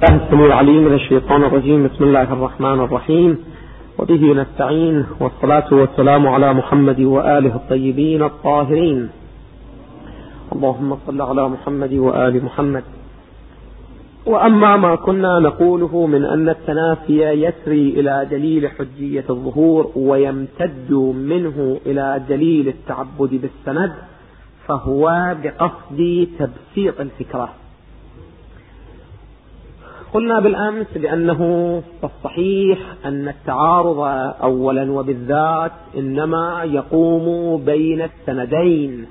السميع العليم من الشيطان الرجيم. بسم الله الرحمن الرحيم، وبه نستعين، والصلاة والسلام على محمد وآله الطيبين الطاهرين. اللهم صل على محمد وآل محمد. وأما ما كنا نقوله من أن التنافي يسري إلى دليل حجية الظهور ويمتد منه إلى دليل التعبد بالسند، فهو بقصد تبسيط الفكرة. قلنا بالأمس بأنه الصحيح أن التعارض أولا وبالذات إنما يقوم بين السندين،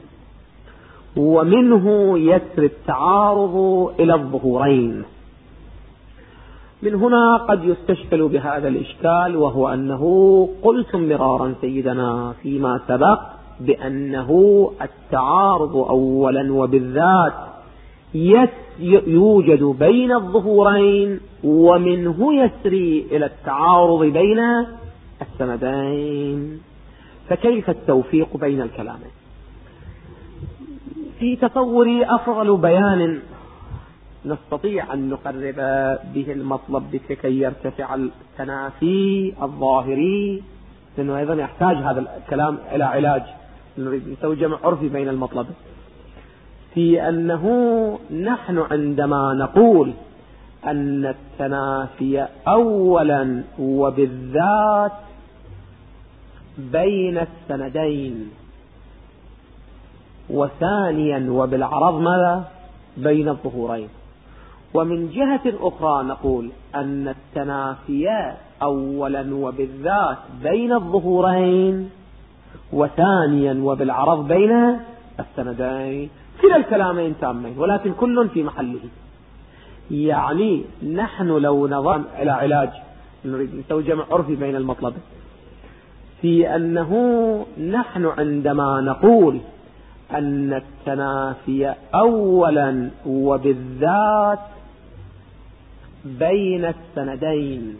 ومنه يسري التعارض إلى الظهورين. من هنا قد يستشكل بهذا الإشكال، وهو أنه قلتم مرارا سيدنا فيما سبق بأنه التعارض أولا وبالذات يوجد بين الظهورين، ومنه يسري إلى التعارض بين السندين. فكيف التوفيق بين الكلامين؟ في تصوري أفضل بيان نستطيع أن نقرب به المطلب كي يرتفع التنافي الظاهري، لأنه أيضا يحتاج هذا الكلام إلى علاج، نريد نسوي جمع عرفي بين المطلب، في أنه نحن عندما نقول أن التنافي أولا وبالذات بين السندين، وثانيا وبالعرض ماذا؟ بين الظهورين. ومن جهة أخرى نقول أن التنافي أولا وبالذات بين الظهورين، وثانيا وبالعرض بين السندين. كلا الكلامين تامين، ولكن كل في محله. يعني نحن لو نظرنا إلى علاج، نريد نسوي جمع عرفي بين المطلب، في أنه نحن عندما نقول أن التنافي أولا وبالذات بين السندين،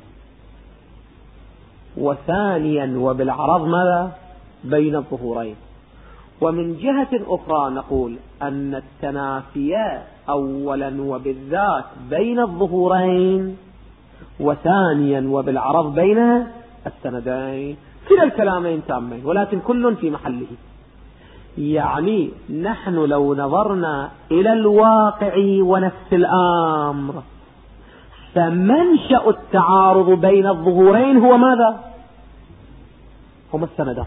وثانيا وبالعرض ماذا؟ بين الظهورين. ومن جهة أخرى نقول أن التنافي أولا وبالذات بين الظهورين، وثانيا وبالعرض بين السندين. كلا الكلامين تامين، ولكن كل في محله. يعني نحن لو نظرنا إلى الواقع ونفس الأمر، فمنشأ التعارض بين الظهورين هو ماذا؟ هما السندان.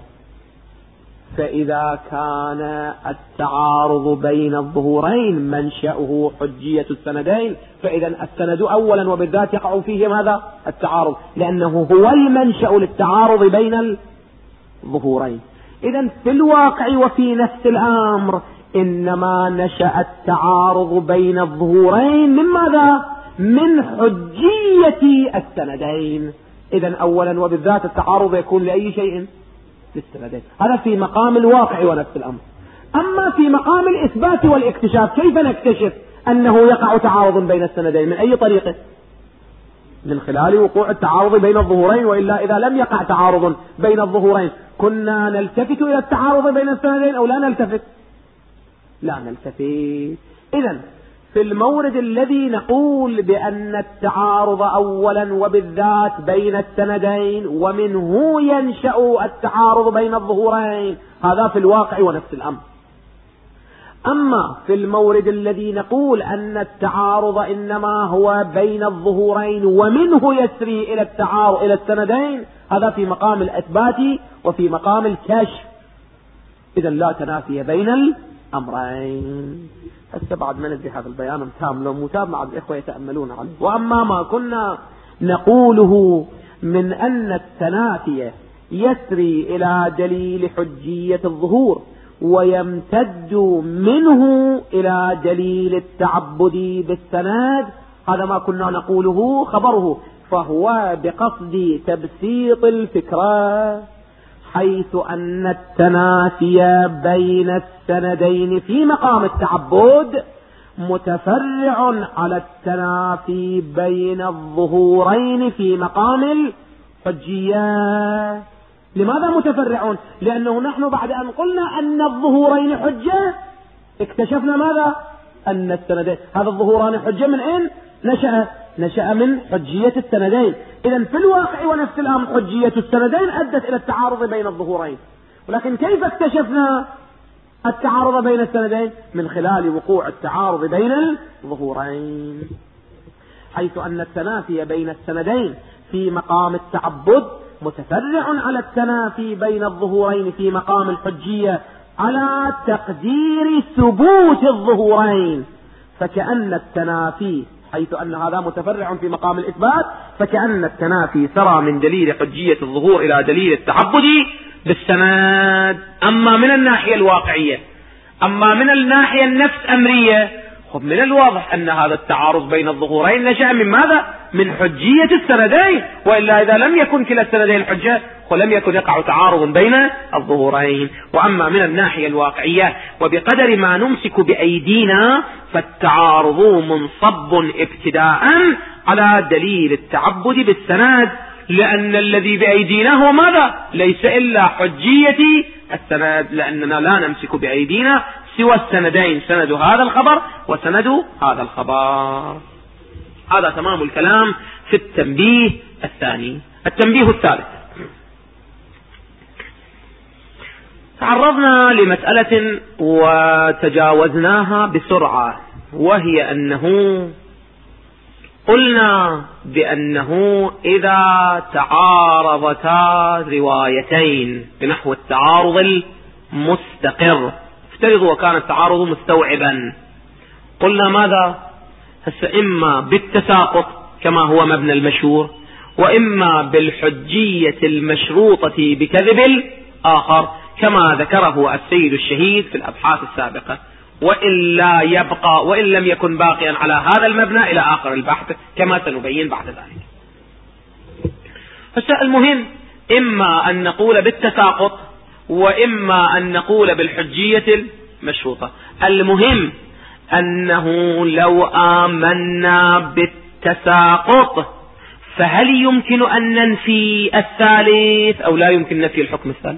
فإذا كان التعارض بين الظهورين منشأه حجية السندين، فإذا السند أولا وبالذات يقع فيه ماذا؟ التعارض، لأنه هو المنشأ للتعارض بين الظهورين. إذن في الواقع وفي نفس الأمر إنما نشأ التعارض بين الظهورين من ماذا؟ من حجية السندين. إذن أولا وبالذات التعارض يكون لأي شيء؟ للسندين. هذا في مقام الواقع ونفس الأمر. أما في مقام الإثبات والاكتشاف، كيف نكتشف أنه يقع تعارض بين السندين؟ من أي طريقة؟ من خلال وقوع التعارض بين الظهورين. وإلا إذا لم يقع تعارض بين الظهورين كنا نلتفت إلى التعارض بين السندين أو لا نلتفت؟ لا نلتفت. إذن في المورد الذي نقول بأن التعارض أولا وبالذات بين السندين، ومنه ينشأ التعارض بين الظهورين، هذا في الواقع ونفس الأمر. أما في المورد الذي نقول أن التعارض إنما هو بين الظهورين، ومنه يسري إلى التعارض إلى السندين، هذا في مقام الإثبات وفي مقام الكشف. إذن لا تنافي بين الأمرين. هسه بعد ما ندي هذا البيان تام، لو متابع الإخوة يتأملون عليه. وأما ما كنا نقوله من أن التنافي يسري إلى دليل حجية الظهور، ويمتد منه إلى دليل التعبد بالسند، هذا ما كنا نقوله خبره، فهو بقصد تبسيط الفكرة، حيث أن التنافي بين السندين في مقام التعبد متفرع على التنافي بين الظهورين في مقام الحجية. لماذا متفرعون؟ لأنه نحن بعد أن قلنا أن الظهورين حجة اكتشفنا ماذا؟ أن السندين، هذا الظهوران حجة من أين نشأ؟ نشأ من حجية السندين. إذن في الواقع ونفس الأمر حجية السندين أدت إلى التعارض بين الظهورين. ولكن كيف اكتشفنا التعارض بين السندين؟ من خلال وقوع التعارض بين الظهورين، حيث أن التنافي بين السندين في مقام التعبد متفرع على التنافي بين الظهورين في مقام الحجية على تقدير ثبوت الظهورين. فكأن التنافي، حيث أن هذا متفرع في مقام الإثبات، فكأن التنافي سرى من دليل حجية الظهور إلى دليل التعبد بالسند. أما من الناحية الواقعية، أما من الناحية النفس أمرية، من الواضح أن هذا التعارض بين الظهورين نشأ من ماذا؟ من حجية السندين. وإلا إذا لم يكن كلا السندين حجة ولم يكن يقع تعارض بين الظهورين. وأما من الناحية الواقعية وبقدر ما نمسك بأيدينا فالتعارض منصب ابتداء على دليل التعبد بالسند، لأن الذي بأيدينا هو ماذا؟ ليس إلا حجية السند، لأننا لا نمسك بأيدينا سوى السندين، سند هذا الخبر وسند هذا الخبر. هذا تمام الكلام في التنبيه الثاني. التنبيه الثالث، تعرضنا لمسألة وتجاوزناها بسرعة، وهي أنه قلنا بأنه إذا تعارضتا روايتين بنحو التعارض المستقر، افترضوا وكان التعارض مستوعبا، قلنا ماذا؟ إما بالتساقط كما هو مبنى المشهور، وإما بالحجية المشروطة بكذب الآخر كما ذكره السيد الشهيد في الأبحاث السابقة، وإن لم يكن باقيا على هذا المبنى إلى آخر البحث كما سنبين بعد ذلك. المهم إما أن نقول بالتساقط وإما أن نقول بالحجية المشروطة. المهم أنه لو آمنا بالتساقط فهل يمكن أن ننفي الثالث أو لا يمكن نفي الحكم الثالث؟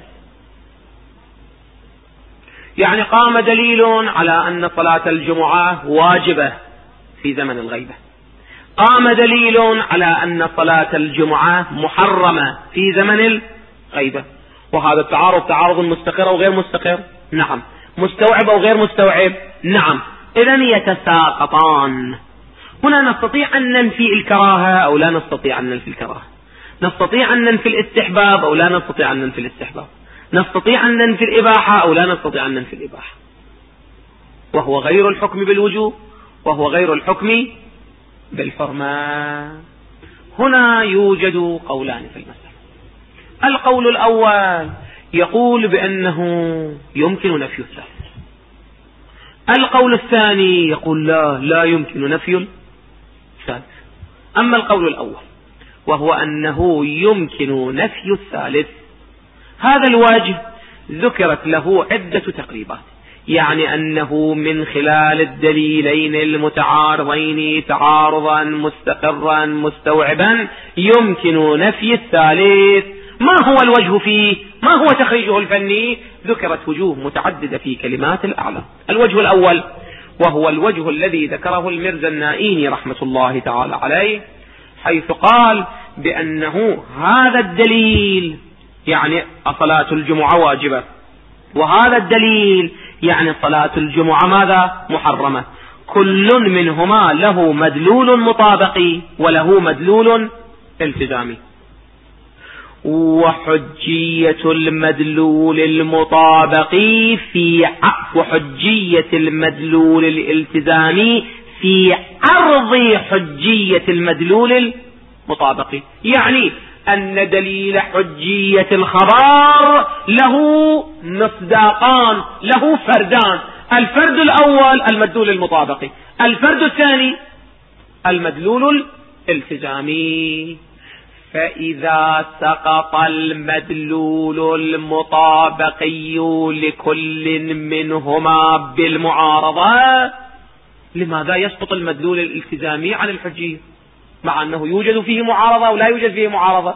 يعني قام دليل على أن صلاة الجمعة واجبة في زمن الغيبة، قام دليل على أن صلاة الجمعة محرمة في زمن الغيبة، وهذا التعارض تعارض مستقر أو غير مستقر؟ نعم. مستوعب أو غير مستوعب؟ نعم. إذن يتساقطان. هنا نستطيع أن ننفي الكراهة أو لا نستطيع أن ننفي الكراهة، نستطيع أن ننفي الاستحباب أو لا نستطيع أن ننفي الاستحباب، نستطيع أن ننفي الإباحة أو لا نستطيع أن ننفي الإباحة، وهو غير الحكم بالوجوب وهو غير الحكم بالحرمة. هنا يوجد قولان في المسألة. القول الأول يقول بأنه يمكن نفي الثالث، القول الثاني يقول لا يمكن نفي الثالث. أما القول الأول وهو أنه يمكن نفي الثالث، هذا الواجب ذكرت له عدة تقريبات، يعني أنه من خلال الدليلين المتعارضين تعارضا مستقرا مستوعبا يمكن نفي الثالث. ما هو الوجه فيه؟ ما هو تخريجه الفني؟ ذكرت وجوه متعددة في كلمات الأعلى. الوجه الأول وهو الوجه الذي ذكره المرزا النائيني رحمة الله تعالى عليه، حيث قال بأنه هذا الدليل يعني صلاة الجمعة واجبة، وهذا الدليل يعني صلاة الجمعة ماذا؟ محرمة. كل منهما له مدلول مطابقي وله مدلول التزامي، وحجية المدلول المطابقي وحجية المدلول الالتزامي في عرض حجية المدلول المطابقي، يعني أن دليل حجية الخبر له مصداقان، له فردان، الفرد الأول المدلول المطابقي، الفرد الثاني المدلول الالتزامي. فإذا سقط المدلول المطابقي لكل منهما بالمعارضة، لماذا يسقط المدلول الالتزامي عن الحجية مع أنه يوجد فيه معارضة ولا يوجد فيه معارضة؟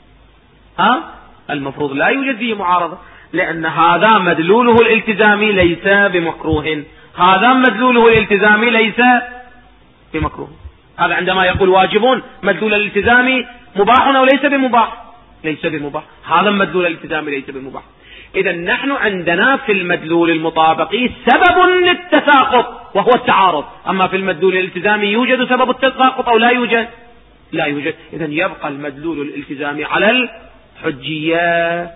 المفروض لا يوجد فيه معارضة، لأن هذا مدلوله الالتزامي ليس بمكروه، هذا مدلوله الالتزامي ليس بمكروه. هذا عندما يقول واجب مدلول الالتزام مباح أو ليس بمباح؟ ليس بمباح. هذا مدلول الالتزام ليس بمباح. إذا نحن عندنا في المدلول المطابقي سبب للتساقط وهو التعارض. أما في المدلول الالتزامي يوجد سبب التساقط أو لا يوجد؟ لا يوجد. إذا يبقى المدلول الالتزامي على الحجية.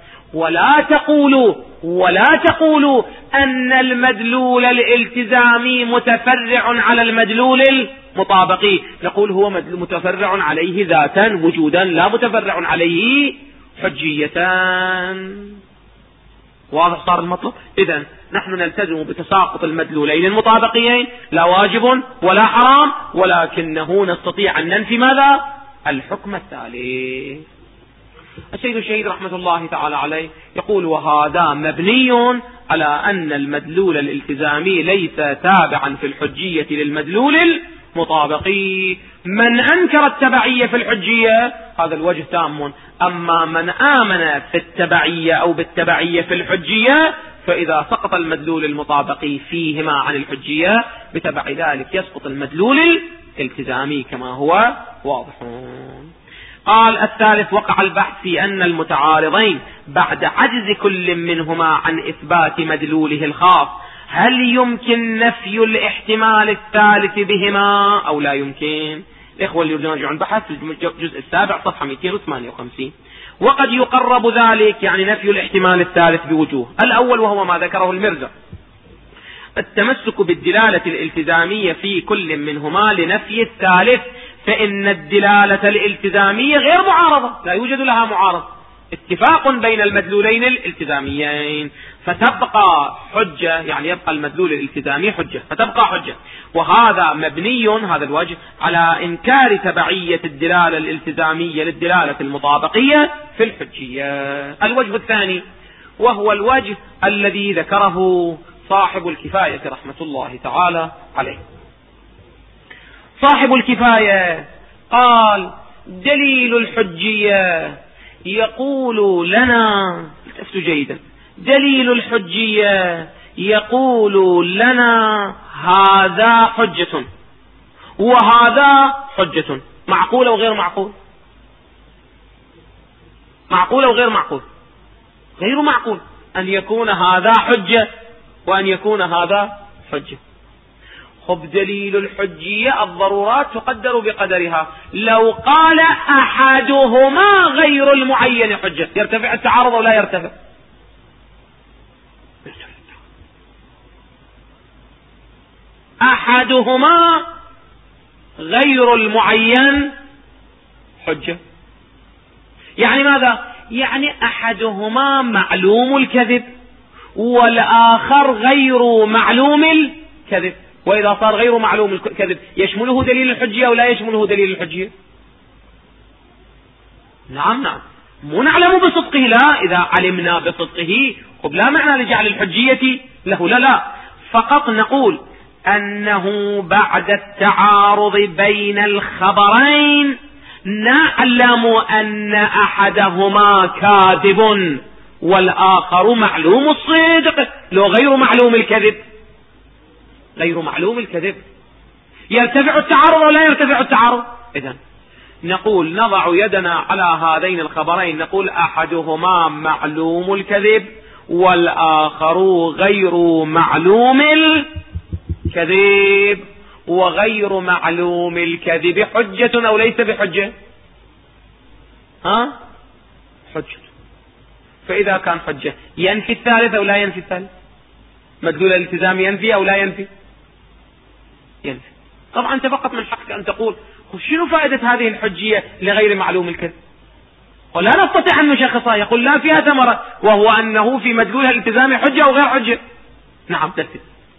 ولا تقولوا أن المدلول الالتزامي متفرع على المدلول المطابقي. نقول هو متفرع عليه ذاتا وجودا، لا متفرع عليه حجية. واضح صار المطلب؟ إذن نحن نلتزم بتساقط المدلولين المطابقيين، لا واجب ولا حرام، ولكنه نستطيع أن ننفي ماذا؟ الحكم التالي. السيد الشهيد رحمة الله تعالى عليه يقول: وهذا مبني على أن المدلول الالتزامي ليس تابعا في الحجية للمدلول المطابقي. من أنكر التبعية في الحجية هذا الوجه تام. أما من آمن في التبعية أو بالتبعية في الحجية فإذا سقط المدلول المطابقي فيهما عن الحجية بتبع ذلك يسقط المدلول الالتزامي كما هو واضح. قال: الثالث: وقع البحث في أن المتعارضين بعد عجز كل منهما عن إثبات مدلوله الخاص هل يمكن نفي الاحتمال الثالث بهما أو لا يمكن؟ الإخوة اللي يريدون يرجعون البحث في الجزء السابع صفحة 258. وقد يقرب ذلك، يعني نفي الاحتمال الثالث، بوجوه. الأول وهو ما ذكره المرزا: التمسك بالدلالة الالتزامية في كل منهما لنفي الثالث، فإن الدلالة الالتزامية غير معارضة، لا يوجد لها معارض، اتفاق بين المدلولين الالتزاميين، فتبقى حجة، يعني يبقى المدلول الالتزامي حجة، فتبقى حجة. وهذا مبني، هذا الوجه، على إنكار تبعية الدلالة الالتزامية للدلالة المطابقية في الحجية. الوجه الثاني وهو الوجه الذي ذكره صاحب الكفاية رحمة الله تعالى عليه. صاحب الكفاية قال: دليل الحجية يقول لنا، التفتوا جيدا، دليل الحجية يقول لنا هذا حجة وهذا حجة. معقول أو غير معقول؟ معقول أو غير معقول؟ غير معقول أن يكون هذا حجة وأن يكون هذا حجة. خب دليل الحجية الضرورات تقدر بقدرها. لو قال أحدهما غير المعين حجة يرتفع التعارض ولا يرتفع؟ أحدهما غير المعين حجة، يعني ماذا؟ يعني أحدهما معلوم الكذب والآخر غير معلوم الكذب. وإذا صار غير معلوم الكذب يشمله دليل الحجية أو لا يشمله دليل الحجية؟ نعم. مو نعلم بصدقه، لا، إذا علمنا بصدقه خب لا معنى لجعل الحجية له، لا، فقط نقول أنه بعد التعارض بين الخبرين نعلم أن أحدهما كاذب والآخر معلوم الصدق. لو غير معلوم الكذب، غير معلوم الكذب، يرتفع التعارض ولا يرتفع التعارض؟ إذن نقول نضع يدنا على هذين الخبرين، نقول أحدهما معلوم الكذب والآخر غير معلوم الكذب. وغير معلوم الكذب حجة أو ليس بحجة؟ حجة. فإذا كان حجة ينفي الثالث أو لا ينفي الثالث؟ مدلول الالتزام ينفي أو لا ينفي؟ ينفي. طبعا أنت فقط من حقك أن تقول شنو فائدة هذه الحجية لغير معلوم الكذب، ولا نستطيع أن نشخصها. يقول لا فيها ثمرة، وهو أنه في مدلولها الالتزامي حجة أو غير حجة. نعم تثبت.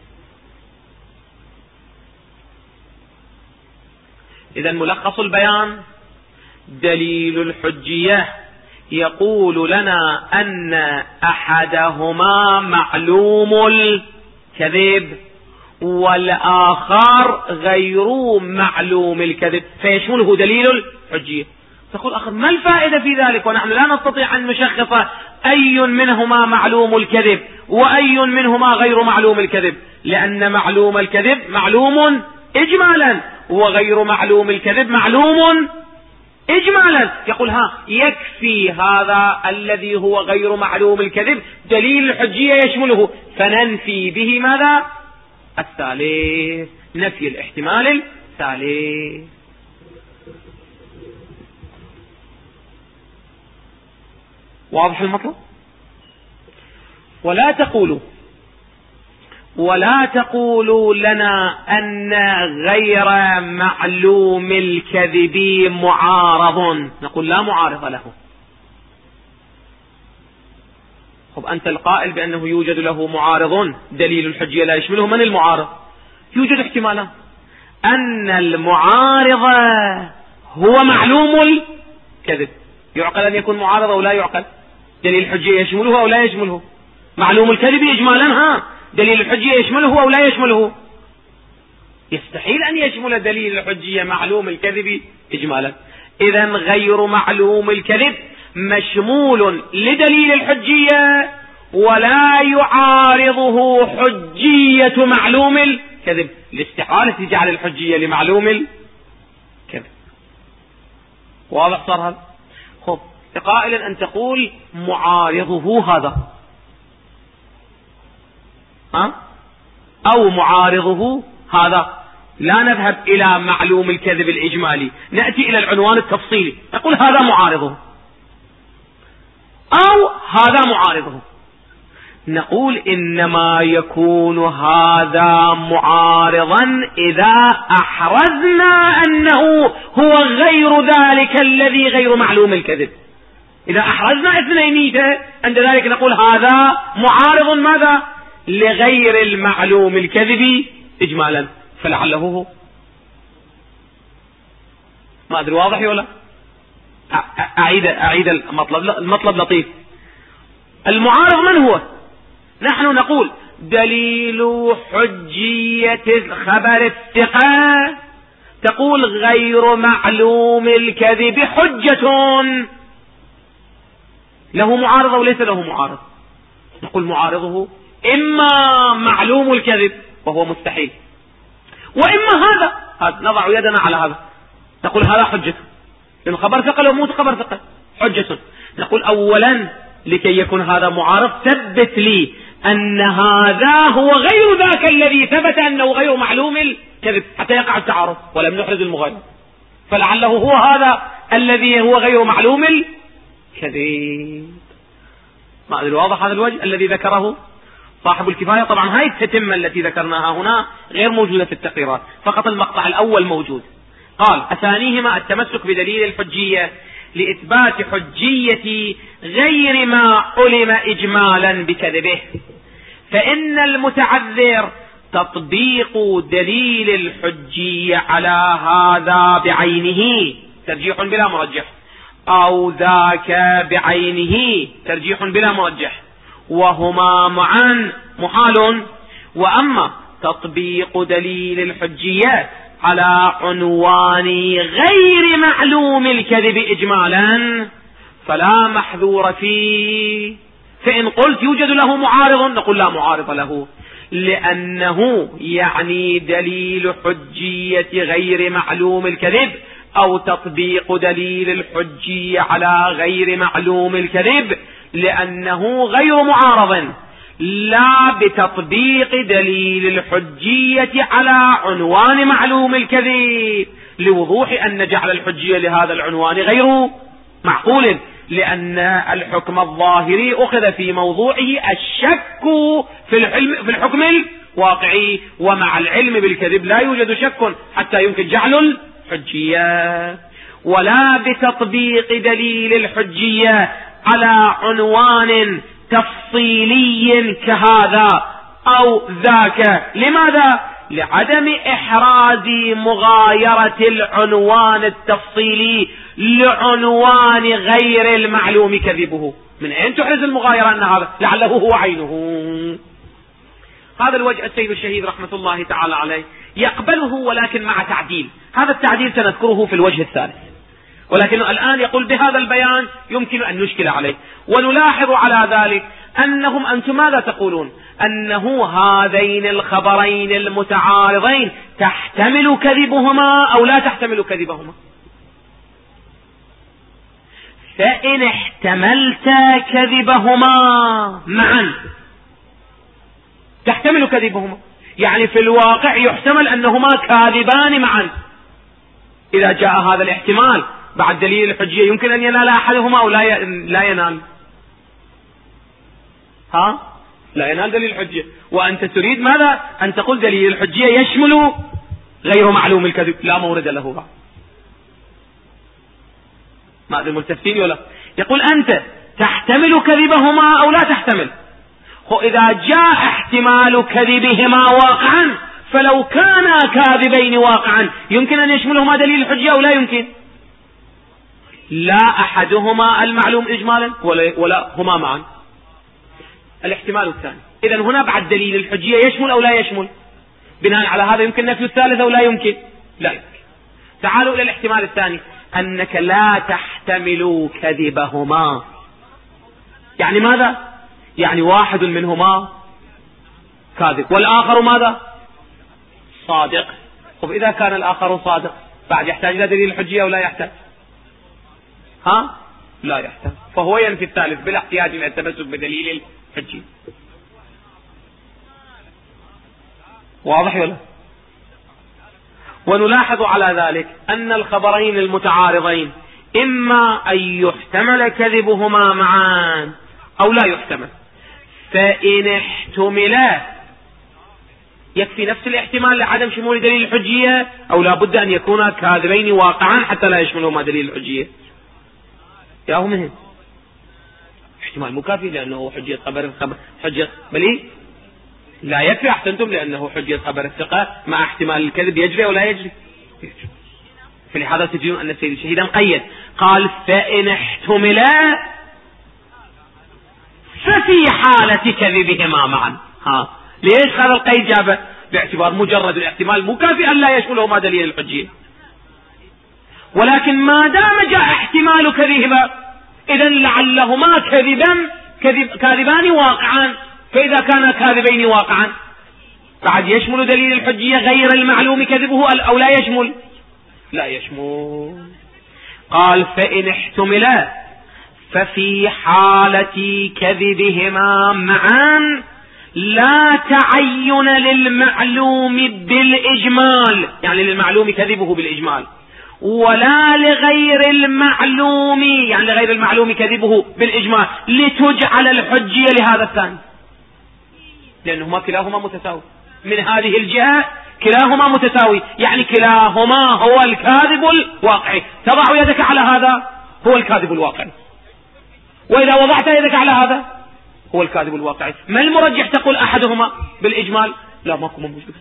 إذا ملخص البيان: دليل الحجية يقول لنا أن أحدهما معلوم الكذب والآخر غير معلوم الكذب، فيشمله دليل الحجية. تقول أخر ما الفائدة في ذلك ونحن لا نستطيع أن نشخص أي منهما معلوم الكذب وأي منهما غير معلوم الكذب؟ لأن معلوم الكذب معلوم إجمالا وغير معلوم الكذب معلوم إجمالا. يقول يكفي هذا الذي هو غير معلوم الكذب دليل الحجية يشمله، فننفي به ماذا؟ الثالث، نفي الاحتمال الثالث. واضح المطلب؟ ولا تقولوا لنا أن غير معلوم الكذب معارض. نقول لا معارض له. أنت القائل بأنه يوجد له معارض دليل الحجية لا يشمله، من المعارض؟ يوجد احتمالات، أن المعارض هو معلوم الكذب. يعقل أن يكون معارض أو لا يعقل؟ دليل الحجية يشمله أو لا يشمله؟ معلوم الكذب إجمالا دليل الحجية يشمله أو لا يشمله؟ يستحيل أن يشمل دليل الحجية معلوم الكذب إجمالا. إذا غير معلوم الكذب مشمول لدليل الحجية ولا يعارضه حجية معلوم الكذب، لاستحالة جعل الحجية لمعلوم الكذب. واضح صار هذا؟ قائلا أن تقول معارضه هذا أو معارضه هذا، لا نذهب إلى معلوم الكذب الإجمالي، نأتي إلى العنوان التفصيلي، نقول هذا معارضه أو هذا معارضه. نقول إنما يكون هذا معارضا إذا أحرزنا أنه هو غير ذلك الذي غير معلوم الكذب. إذا أحرزنا اثنينيته عند ذلك نقول هذا معارض ماذا؟ لغير المعلوم الكذب إجمالا، فلعله هو. ما أدري واضح ولا؟ أعيد المطلب لطيف. المعارض من هو؟ نحن نقول دليل حجية الخبر الثقة، تقول غير معلوم الكذب حجة. له معارض أو ليس له معارض؟ نقول معارضه إما معلوم الكذب وهو مستحيل، وإما هذا نضع يدنا على هذا نقول هذا حجة، لأن خبر ثقل وموت خبر ثقل حجة. نقول أولا لكي يكون هذا معارض ثبت لي أن هذا هو غير ذاك الذي ثبت أنه غير معلوم الكذب حتى يقع التعارض، ولم نحرز المغاير، فلعله هو هذا الذي هو غير معلوم الكذب. ما أدري واضح هذا الوجه الذي ذكره صاحب الكفاية؟ طبعا هاي التتمة التي ذكرناها هنا غير موجودة في التقريرات، فقط المقطع الأول موجود. قال أثانيهما التمسك بدليل الحجية لإثبات حجية غير ما علم إجمالا بكذبه، فإن المتعذر تطبيق دليل الحجية على هذا بعينه ترجيح بلا مرجح، أو ذاك بعينه ترجيح بلا مرجح، وهما معا محال. وأما تطبيق دليل الحجية على عنوان غير معلوم الكذب إجمالا فلا محذور فيه. فإن قلت يوجد له معارض نقول لا معارض له، لأنه يعني دليل حجية غير معلوم الكذب أو تطبيق دليل الحجية على غير معلوم الكذب، لأنه غير معارض، لا بتطبيق دليل الحجية على عنوان معلوم الكذب، لوضوح أن جعل الحجية لهذا العنوان غير معقول، لأن الحكم الظاهري أخذ في موضوعه الشك في الحكم الواقعي، ومع العلم بالكذب لا يوجد شك حتى يمكن جعل الحجية. ولا بتطبيق دليل الحجية على عنوان تفصيلي كهذا أو ذاك. لماذا؟ لعدم إحراز مغايرة العنوان التفصيلي لعنوان غير المعلوم كذبه. من أين تحرز المغايرة أن هذا لعله هو عينه؟ هذا الوجه السيد الشهيد رحمة الله تعالى عليه يقبله، ولكن مع تعديل. هذا التعديل سنذكره في الوجه الثالث، ولكن الآن يقول بهذا البيان يمكن أن نشكل عليه. ونلاحظ على ذلك أنتم ماذا تقولون؟ أنه هذين الخبرين المتعارضين تحتمل كذبهما أو لا تحتمل كذبهما. فإن احتملت كذبهما معا تحتمل كذبهما، يعني في الواقع يحتمل أنهما كاذبان معا. إذا جاء هذا الاحتمال بعد دليل الحجية يمكن أن ينال أحدهما أو لا ينال. لا ينال دليل الحجية، وأنت تريد ماذا؟ أن تقول دليل الحجية يشمل غير معلوم الكذب، لا مورد له بعد. ما أدري ملتفتين ولا. يقول أنت تحتمل كذبهما أو لا تحتمل. إذا جاء احتمال كذبهما واقعا فلو كانا كاذبين واقعا يمكن أن يشملهما دليل الحجية أو لا يمكن؟ لا أحدهما المعلوم إجمالا ولا هما معا. الاحتمال الثاني. إذن هنا بعد دليل الحجية يشمل أو لا يشمل؟ بناء على هذا يمكن نفي الثالث أو لا يمكن؟ لا يمكن. تعالوا إلى الاحتمال الثاني، أنك لا تحتمل كذبهما. يعني ماذا؟ يعني واحد منهما كاذب والآخر ماذا؟ صادق. إذا كان الآخر صادق بعد يحتاج إلى دليل الحجية أو لا يحتاج؟ لا يحتاج، فهو ينفي الثالث بلا احتياج إلى التمسك بدليل الحجية. واضح ولا؟ ونلاحظ على ذلك أن الخبرين المتعارضين إما أن يحتمل كذبهما معا أو لا يحتمل. فإن احتملا يكفي نفس الاحتمال لعدم شمول دليل الحجية أو لا بد أن يكون كاذبين واقعا حتى لا يشملهما دليل الحجية؟ يا هو مهم احتمال مكافي لأنه حجية خبر حجية بلي لا يكفي. أحسنتم، لأنه حجية خبر الثقة مع احتمال الكذب يجري ولا يجري. فلهذا تجدون أن السيد الشهيدا قيد قال فإن احتملا ففي حالة كذبهما معا. ليش هذا القيد جابه؟ باعتبار مجرد الاحتمال مكافئا لا يشملهما دليل الحجية. ولكن ما دام جاء احتمال كذبهما إذن لعلهما كاذبان واقعا، فإذا كان كاذبين واقعا بعد يشمل دليل الحجية غير المعلوم كذبه أو لا يشمل؟ لا يشمل. قال فإن احتملا ففي حالة كذبهما معا لا تعين للمعلوم بالإجمال، يعني للمعلوم كذبه بالإجمال، ولا لغير المعلوم، يعني لغير المعلوم كذبه بالإجمال، لتجعل الحجية لهذا الثاني، لأنهما كلاهما متساوي من هذه الجهة، كلاهما متساوي، يعني كلاهما هو الكاذب الواقعي. تضع يدك على هذا هو الكاذب الواقعي، وإذا وضعت يدك على هذا هو الكاذب الواقعي. ما المرجح تقول أحدهما بالإجمال؟ لا، ماكو موجود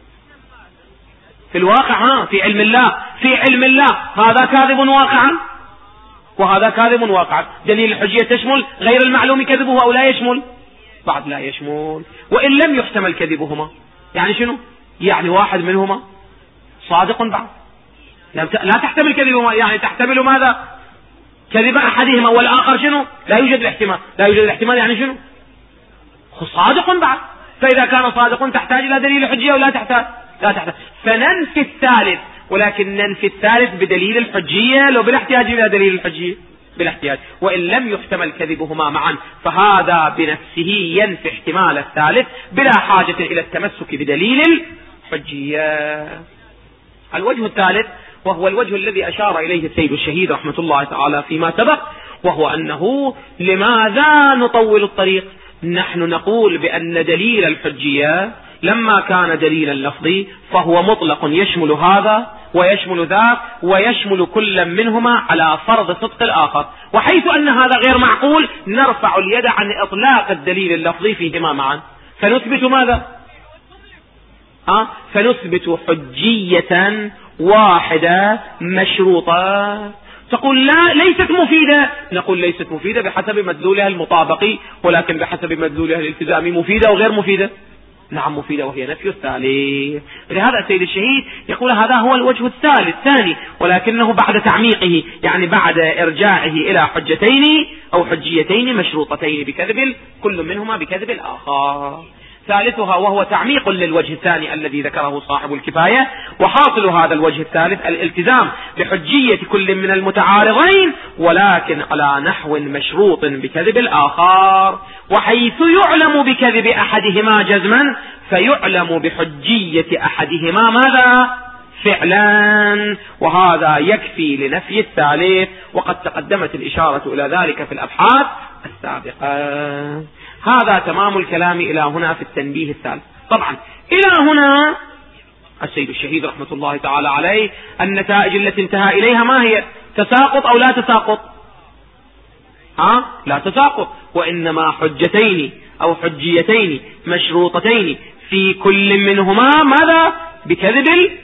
في الواقع. في علم الله، في علم الله هذا كاذب واقعا وهذا كاذب واقعا. دليل الحجية تشمل غير المعلوم كذبه أو لا يشمل؟ بعد لا يشمل. وإن لم يحتمل كذبهما يعني شنو؟ يعني واحد منهما صادق بعد لا تحتمل كذبهما، يعني تحتمل ماذا؟ كذب أحدهما والآخر شنو؟ لا يوجد الاحتمال. لا يوجد الاحتمال يعني شنو؟ صادق بعد. فإذا كان صادق تحتاج إلى دليل الحجية ولا تحتاج؟ لا تحتاج. فننفي الثالث، ولكن ننفي الثالث بدليل الحجية لو بلا احتياج إلى دليل الحجية بلا احتياج. وإن لم يحتمل كذبهما معا فهذا بنفسه ينفي احتمال الثالث بلا حاجة إلى التمسك بدليل الحجية. الوجه الثالث وهو الوجه الذي أشار إليه السيد الشهيد رحمة الله تعالى فيما سبق، وهو أنه لماذا نطول الطريق؟ نحن نقول بأن دليل الحجية لما كان دليلا لفظي فهو مطلق يشمل هذا ويشمل ذاك ويشمل كل منهما على فرض صدق الآخر، وحيث أن هذا غير معقول نرفع اليد عن إطلاق الدليل اللفظي فيهما معا، فنثبت ماذا؟ فنثبت حجية واحدة مشروطة. تقول لا ليست مفيدة، نقول ليست مفيدة بحسب مدلولها المطابقي، ولكن بحسب مدلولها الالتزامي مفيدة وغير مفيدة. نعم مفيدة، وهي نفي الثالث. لهذا السيد الشهيد يقول هذا هو الوجه الثاني، ولكنه بعد تعميقه، يعني بعد إرجاعه إلى حجتين أو حجيتين مشروطتين بكذب كل منهما بكذب الآخر. ثالثها وهو تعميق للوجه الثاني الذي ذكره صاحب الكفاية. وحاصل هذا الوجه الثالث الالتزام بحجية كل من المتعارضين، ولكن على نحو مشروط بكذب الآخر، وحيث يعلم بكذب أحدهما جزما فيعلم بحجية أحدهما ماذا؟ فعلا، وهذا يكفي لنفي الثالث، وقد تقدمت الإشارة إلى ذلك في الأبحاث السابقة. هذا تمام الكلام إلى هنا في التنبيه الثالث. طبعا إلى هنا السيد الشهيد رحمة الله تعالى عليه النتائج التي انتهى إليها ما هي؟ تساقط أو لا تساقط؟ لا تساقط، وإنما حجتين أو حجيتين مشروطتين في كل منهما ماذا؟ بكذب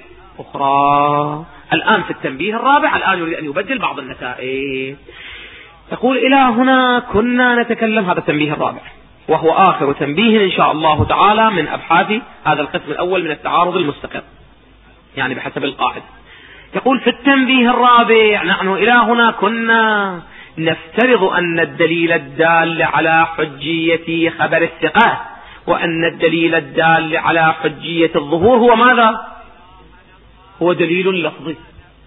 الأخرى. الآن في التنبيه الرابع، الآن يريد أن يبدل بعض النتائج. تقول إلى هنا كنا نتكلم، هذا التنبيه الرابع وهو آخر تنبيه إن شاء الله تعالى من أبحاث هذا القسم الأول من التعارض المستقر، يعني بحسب القاعدة. يقول في التنبيه الرابع نحن إلى هنا كنا نفترض أن الدليل الدال على حجية خبر الثقة وأن الدليل الدال على حجية الظهور هو ماذا؟ هو دليل لفظي،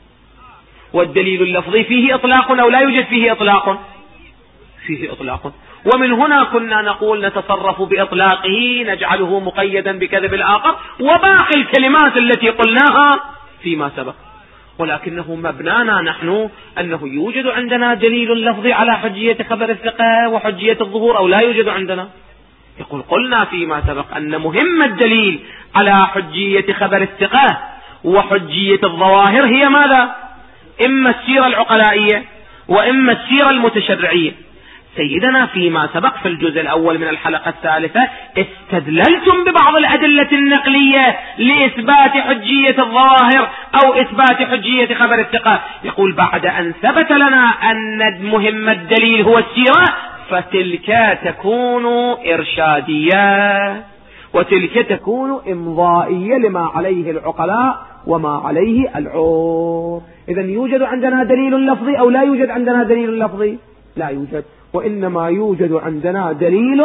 والدليل اللفظي فيه إطلاق أو لا يوجد فيه إطلاق؟ فيه إطلاق. ومن هنا كنا نقول نتصرف بإطلاقه نجعله مقيدا بكذب الآخر وباقي الكلمات التي قلناها فيما سبق، ولكنه مبنانا نحن أنه يوجد عندنا دليل لفظي على حجية خبر الثقة وحجية الظهور أو لا يوجد عندنا. يقول قلنا فيما سبق أن مهم الدليل على حجية خبر الثقة وحجية الظواهر هي ماذا؟ إما السيرة العقلائية وإما السيرة المتشرعية. سيدنا فيما سبق في الجزء الأول من الحلقة الثالثة استدللتم ببعض الأدلة النقلية لإثبات حجية الظواهر أو إثبات حجية خبر الثقة. يقول بعد أن ثبت لنا أن مهم الدليل هو السيرة فتلك تكون إرشادية وتلك تكون إمضائية لما عليه العقلاء وما عليه العور. إذن يوجد عندنا دليل لفظي أو لا يوجد عندنا دليل لفظي؟ لا يوجد، وإنما يوجد عندنا دليل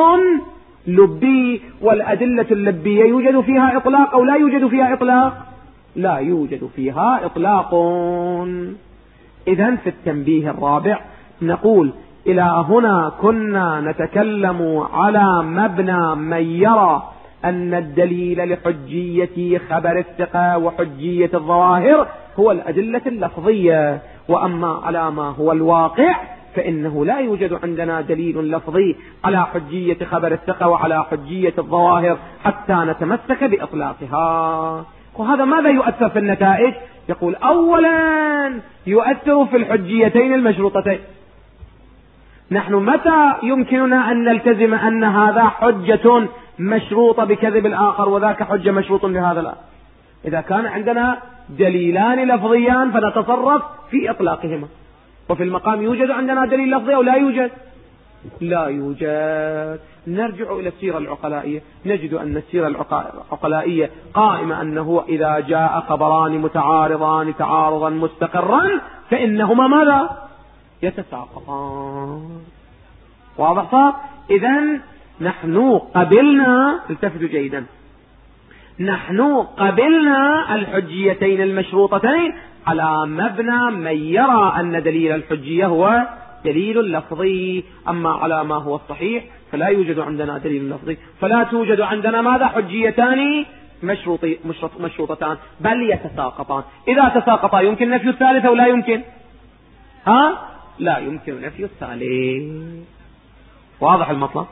لبي. والأدلة اللبية يوجد فيها إطلاق أو لا يوجد فيها إطلاق؟ لا يوجد فيها إطلاق. إذن في التنبيه الرابع نقول إلى هنا كنا نتكلم على مبنى من يرى أن الدليل لحجية خبر الثقة وحجية الظواهر هو الأدلة اللفظية، وأما على ما هو الواقع فإنه لا يوجد عندنا دليل لفظي على حجية خبر الثقة وعلى حجية الظواهر حتى نتمسك بإطلاقها. وهذا ماذا يؤثر في النتائج؟ يقول أولا يؤثر في الحجيتين المشروطتين. نحن متى يمكننا أن نلتزم أن هذا حجة مشروطة بكذب الآخر وذاك حجة مشروط بهذا الآخر؟ إذا كان عندنا دليلان لفظيان فنتصرف في إطلاقهما. وفي المقام يوجد عندنا دليل لفظي أو لا يوجد؟ لا يوجد. نرجع إلى السيرة العقلائية نجد أن السيرة العقلائية قائمة أنه إذا جاء خبران متعارضان تعارضا مستقرا فإنهما ماذا؟ يتساقطان. واضح؟ إذن نحن قبلنا، التفتوا جيدا، نحن قبلنا الحجيتين المشروطتين على مبنى من يرى أن دليل الحجية هو دليل لفظي. أما على ما هو الصحيح فلا يوجد عندنا دليل لفظي، فلا توجد عندنا ماذا؟ حجيتان مشروطتان، بل يتساقطان. إذا تساقطا يمكن نفي الثالث أو لا يمكن؟ لا يمكن نفي الثالث. واضح المطلب؟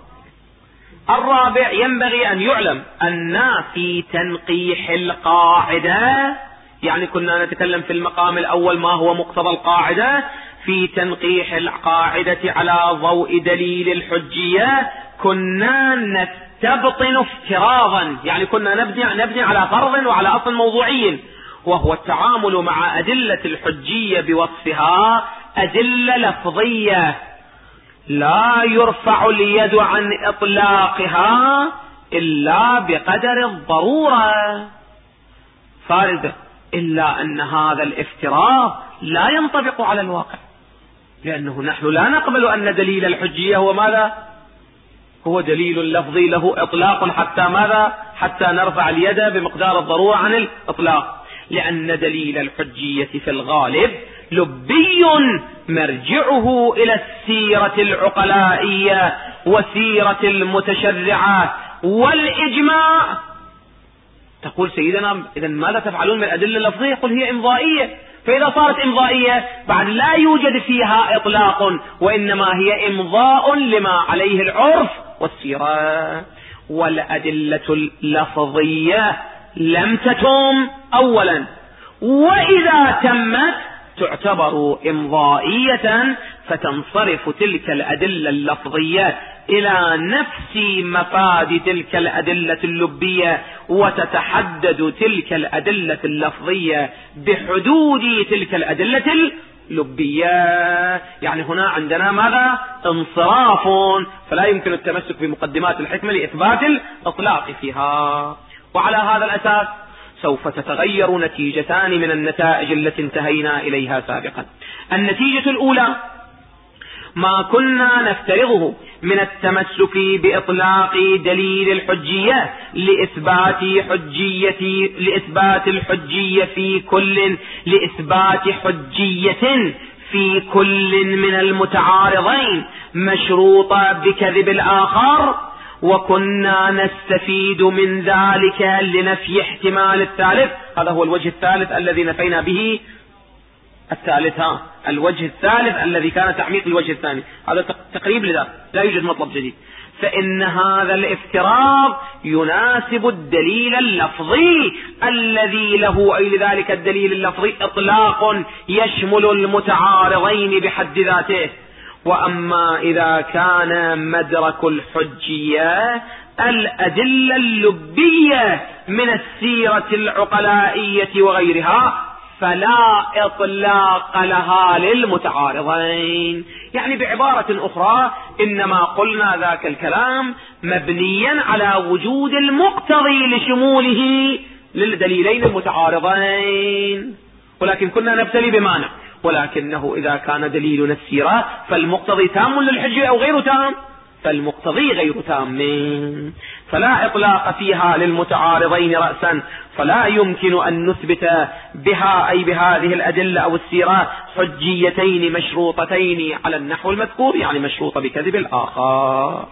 الرابع ينبغي أن يعلم أن في تنقيح القاعدة، يعني كنا نتكلم في المقام الأول ما هو مقتضى القاعدة، في تنقيح القاعدة على ضوء دليل الحجية كنا نستبطن افتراضا، يعني كنا نبني على فرض وعلى أصل موضوعي، وهو التعامل مع أدلة الحجية بوصفها أدلة لفظية لا يرفع اليد عن إطلاقها إلا بقدر الضرورة. فارده إلا أن هذا الافتراض لا ينطبق على الواقع، لأنه نحن لا نقبل أن دليل الحجية هو ماذا؟ هو دليل لفظي له إطلاق حتى ماذا؟ حتى نرفع اليد بمقدار الضرورة عن الإطلاق، لأن دليل الحجية في الغالب لبي مرجعه إلى السيرة العقلائية وسيرة المتشرعات والإجماع. تقول سيدنا إذا ماذا تفعلون من الأدلة اللفظية؟ يقول هي إمضائية، فإذا صارت إمضائية بعد لا يوجد فيها إطلاق، وإنما هي إمضاء لما عليه العرف والسيرة. والأدلة اللفظية لم تتم أولا، وإذا تمت تعتبر إمضائية، فتنصرف تلك الأدلة اللفظية إلى نفس مفاد تلك الأدلة اللبية، وتتحدد تلك الأدلة اللفظية بحدود تلك الأدلة اللبية. يعني هنا عندنا ماذا؟ انصراف، فلا يمكن التمسك بمقدمات الحكمة لإثبات الإطلاق فيها. وعلى هذا الأساس سوف تتغير نتيجتان من النتائج التي انتهينا إليها سابقا. النتيجة الأولى ما كنا نفترضه من التمسك بإطلاق دليل الحجية لإثبات الحجية لإثبات حجية في كل من المتعارضين مشروطة بكذب الآخر، وكنا نستفيد من ذلك لنفي احتمال الثالث. هذا هو الوجه الثالث الذي نفينا به الثالث، الوجه الثالث الذي كان تعميق الوجه الثاني، هذا تقريب لذا، لا يوجد مطلب جديد. فإن هذا الافتراض يناسب الدليل اللفظي الذي له، أي لذلك الدليل اللفظي إطلاق يشمل المتعارضين بحد ذاته. وأما إذا كان مدرك الحجية الأدلة اللبية من السيرة العقلائية وغيرها، فلا إطلاق لها للمتعارضين. يعني بعبارة أخرى، إنما قلنا ذاك الكلام مبنيا على وجود المقتضي لشموله للدليلين المتعارضين، ولكن كنا نبتلي بمانع، ولكنه إذا كان دليلنا السيرة فالمقتضي تام للحجة أو غير تام، فالمقتضي غير تام، فلا إطلاق فيها للمتعارضين رأسا، فلا يمكن أن نثبت بها أي بهذه الأدلة أو السيرة حجيتين مشروطتين على النحو المذكور، يعني مشروطة بكذب الآخر.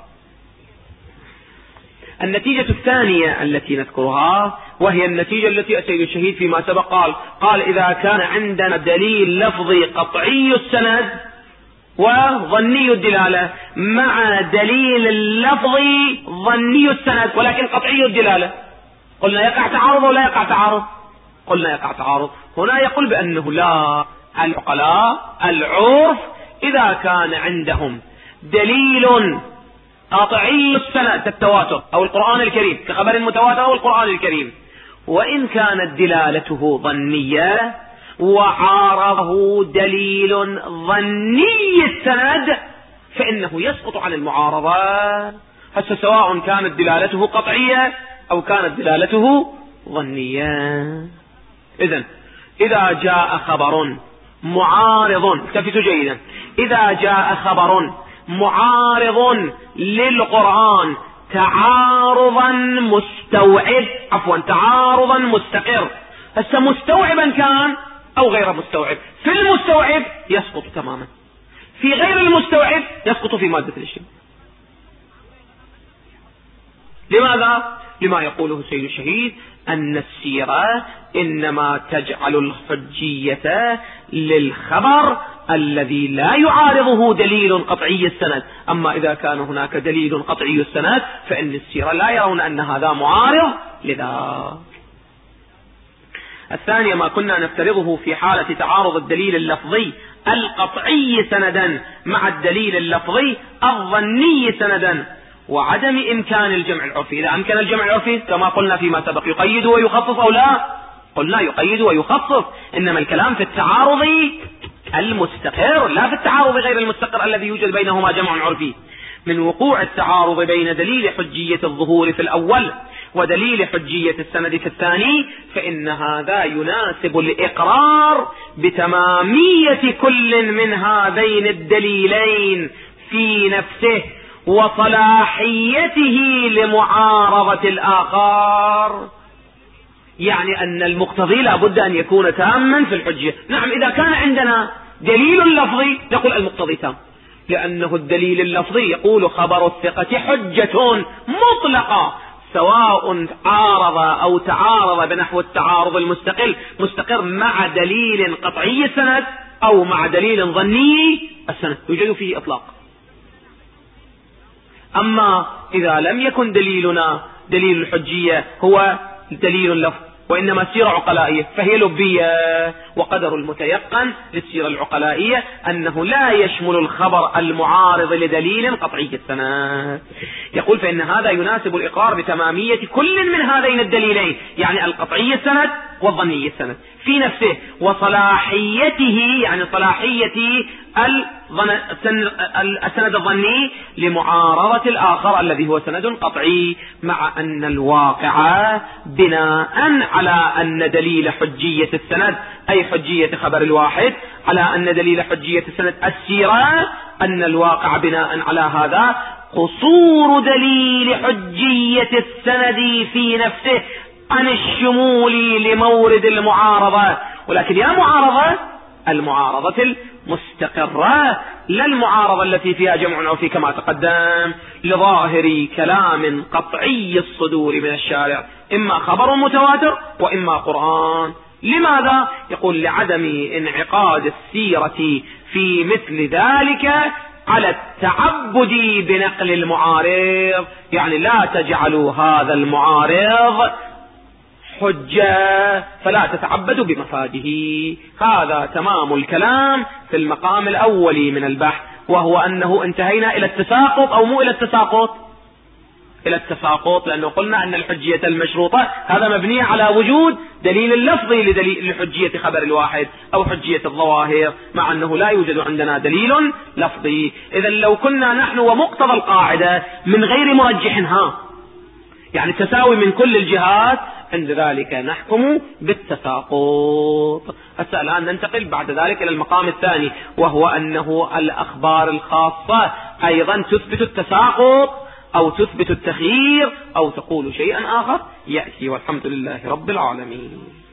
النتيجة الثانية التي نذكرها وهي النتيجة التي السيد الشهيد فيما سبق قال إذا كان عندنا دليل لفظي قطعي السند وظني الدلالة مع دليل اللفظي ظني السند ولكن قطعي الدلالة، قلنا يقع تعارض ولا يقع تعارض؟ قلنا يقع تعارض. هنا يقول بأنه لا، العقلاء العرف إذا كان عندهم دليل قطعي السند كالتواتر أو القرآن الكريم، كخبر متواتر أو القرآن الكريم، وإن كانت دلالته ظنية وعارضه دليل ظني السند فإنه يسقط عن المعارضة. هسه سواء كانت دلالته قطعية أو كانت دلالته ظنية. إذا جاء خبر معارض، التفتوا جيدا، إذا جاء خبر معارض للقرآن تعارضا مستقر، هسه مستوعبا كان أو غير مستوعب، في المستوعب يسقط تماما، في غير المستوعب يسقط في مادة الاشتباه. لماذا؟ لما يقوله السيد الشهيد أن السيرة إنما تجعل الحجية للخبر الذي لا يعارضه دليل قطعي السند، أما إذا كان هناك دليل قطعي السند فإن السيرة لا يرون أن هذا معارض لذا. الثانية ما كنا نفترضه في حالة تعارض الدليل اللفظي القطعي سندا مع الدليل اللفظي الظني سندا وعدم إمكان الجمع العرفي. إذا أمكن الجمع العرفي كما قلنا فيما سبق يقيد ويخصص أو لا؟ قلنا يقيد ويخصص، إنما الكلام في التعارض المستقر لا في التعارض غير المستقر الذي يوجد بينهما جمع عرفي. من وقوع التعارض بين دليل حجية الظهور في الأول ودليل حجية السند في الثاني فإن هذا يناسب الإقرار بتمامية كل من هذين الدليلين في نفسه وصلاحيته لمعارضة الآخر، يعني أن المقتضي لا بد أن يكون تاما في الحجة. نعم، إذا كان عندنا دليل لفظي نقول المقتضي تام، لأنه الدليل اللفظي يقول خبر الثقة حجة مطلقة، سواء عارض أو تعارض بنحو التعارض مستقر مع دليل قطعي السند أو مع دليل ظني السند، يوجد فيه إطلاق. أما إذا لم يكن دليلنا دليل الحجية هو دليل لفظ وإنما سيرة عقلائية فهي لبية، وقدر المتيقن للسيرة العقلائية أنه لا يشمل الخبر المعارض لدليل قطعي السند. يقول فإن هذا يناسب الإقرار بتمامية كل من هذين الدليلين، يعني القطعي السند والظني السند في نفسه، وصلاحيته يعني صلاحية السند الظني لمعارضة الآخر الذي هو سند قطعي، مع أن الواقع بناء على أن دليل حجية السند أي حجية خبر الواحد على أن دليل حجية السند السيرة، أن الواقع بناء على هذا قصور دليل حجية السند في نفسه عن الشمول لمورد المعارضة. ولكن يا معارضة المعارضة المستقرة، لا المعارضة التي فيها جمع أو في كما تقدم لظاهر كلام قطعي الصدور من الشارع، إما خبر متواتر وإما قرآن. لماذا؟ يقول لعدم انعقاد السيرة في مثل ذلك على التعبد بنقل المعارض، يعني لا تجعلوا هذا المعارض حجة فلا تتعبدوا بمفاده. هذا تمام الكلام في المقام الأول من البحث، وهو أنه انتهينا إلى التساقط أو مو إلى التساقط، إلى التساقط، لأنه قلنا أن الحجية المشروطة هذا مبني على وجود دليل اللفظي لحجية خبر الواحد أو حجية الظواهر، مع أنه لا يوجد عندنا دليل لفظي. إذا لو كنا نحن ومقتضى القاعدة من غير مرجح يعني تساوي من كل الجهات، عند ذلك نحكم بالتساقط. هسه الآن ننتقل بعد ذلك إلى المقام الثاني، وهو أنه الأخبار الخاصة أيضا تثبت التساقط أو تثبت التخيير أو تقول شيئا آخر يأتي، والحمد لله رب العالمين.